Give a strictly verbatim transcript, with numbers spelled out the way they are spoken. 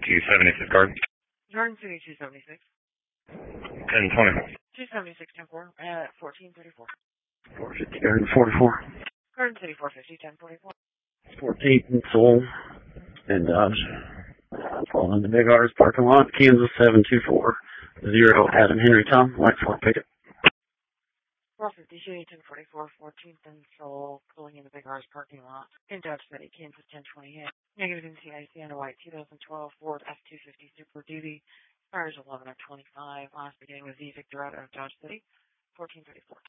two seventy-six Garden. Garden City two seventy-six. ten twenty. two seventy-six, ten four, at fourteen thirty-four. four fifty Garden forty-four. Garden City four fifty, ten forty-four. fourteen Soul and Dodge. All in the Big R's parking lot, Kansas seven two four zero, Adam Henry Tom, White Ford Picket. four fifty, Shady ten forty-four, fourteenth and Soul, pulling in the Big R's parking lot in Dodge City, Kansas ten twenty-eight. Negative N C I C on a white two thousand twelve Ford F two fifty Super Duty. Fires eleven of twenty-five. Last beginning with V Victor out of Dodge City, fourteen thirty-four.